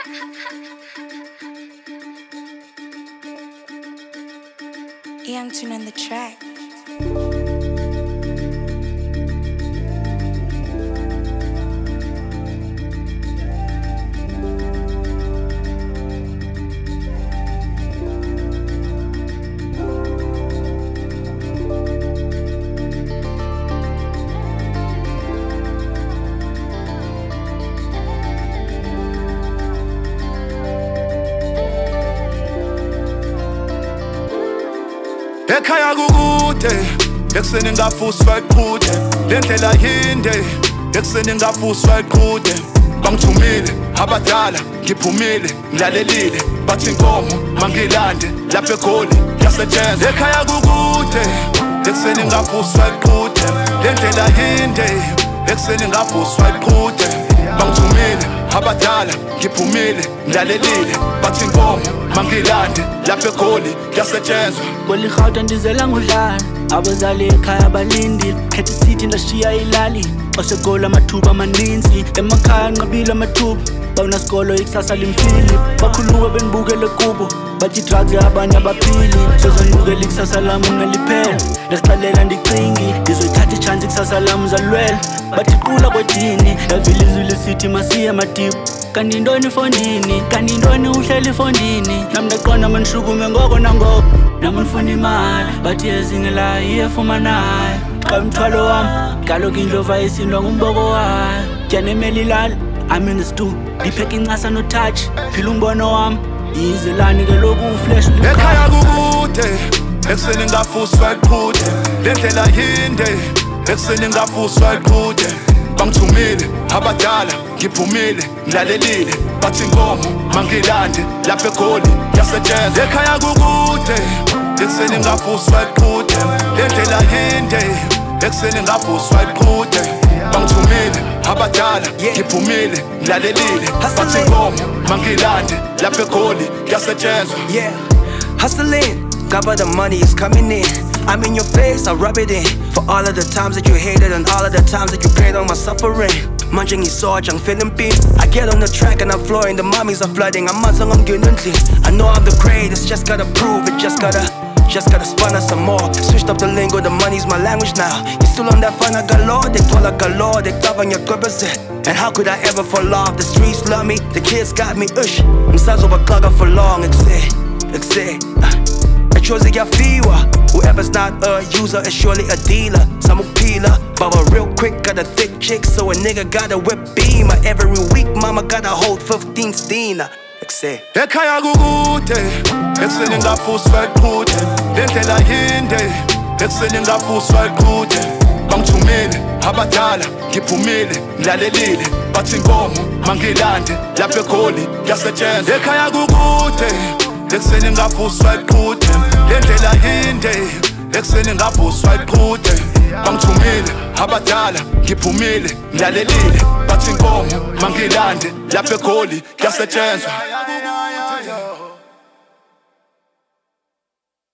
Young Tune on the track. Ekhaya kukude, ekuseni ngafuswa iqhude. Le ndlela yinde, ekuseni ngafuswa iqhude. Bangithumile abadala, ngiphumile, ngilalelile. Bathi inkomo mangilande, lapha eGoli yasetshenzwa. Ekhaya kukude, ekuseni ngafuswa iqhude. Le ndlela yinde, ekuseni ngafuswa iqhude. Bangithumile abadala, ngiphumile, ngilalelile. Bathi inkomo mangilande, lapha eGoli yasetshenzwa. Kwelihauta ndizela ngudlala, abazali ekhaya balindile. Khetha isithi ndashiya ilali, oseGoli amathuba amaninzi. Emakhaya nqabile amathuba, bawunasikolo ikusasa limfili. Bakhuluka benibukele kubo, bathi drugs abanye abaphili. Sozonibukela ikusasa lami ungeliphela, ndasixalela ndicingi. Ndizoyithatha ichance ikusasa lami uzalwela. Bathi qula kwedini, yavile izwi lisithi masiye matibu. Kanti intoni efondini, kanti intoni uhleli efondini. Nami ndaqonda manishukume ngoko nangoko, nami nifuna imali. Bathi ezingelayo iyefumanayo, xa umthwalo wami kaloku indlova isindwa ngumboko wayo. Tyanemela ilali, I'm in the stew, ndipheka incasa no-touch. Phila umbono wami, yizelani ke loku uflash. Ekhaya kukude, ekuseni ngafuswa iqhude. Le ndlela yinde, ekuseni ngafuswa iqhude. Bangithumile abadala, ngiphumile, ngilalelile. Bathi inkomo mangilande, lapha eGoli yasetshenzwa. Ekhaya kukude, ekuseni ngafuswa iqhude. Le ndlela yinde, ekuseni ngafuswa iqhude. Bangithumile abadala, ngiphumile, ngilalelile. Bathi inkomo mangilande, lapha eGoli yasetshenzwa. Yeah, hustling, cover the money is coming in. I'm in your face, I rub it in. For all of the times that you hated and all of the times that you preyed on my suffering. Munching is Sarge, I'm feeling pain. I get on the track and I'm flooring, the mommies are flooding. I'm on I'm getting clean. I know I'm the greatest, just gotta prove it, just gotta spun us some more. Switched up the lingo, the money's my language now. You still on that fun, I galore, they told like galore, they top on your purpose. And how could I ever fall off? The streets love me, the kids got me, I'm size over clogger for long, exit. I chose to get fewer. Whoever's not a user is surely a dealer. Some peeler, but real quick got a thick chick, so a nigga got a whip beamer. Every week, mama gotta hold 15 steamer. Ekhaya kukude, ekuseni ngafuswa iqhude. Le ndlela yinde, ekuseni ngafuswa iqhude. Bangithumile abadala, ngiphumile, ngilalelile. Bathi inkomo mangilande, lapha eGoli yasetshenzwa. Ekhaya kukude, ekuseni ngafuswa iqhude. Le ndlela yinde, ekuseni ngafuswa iqhude. Bangithumile abadala, ngiphumile, ngilalelile. Bathi inkomo mangilande, lapha eGoli yasetshenzwa.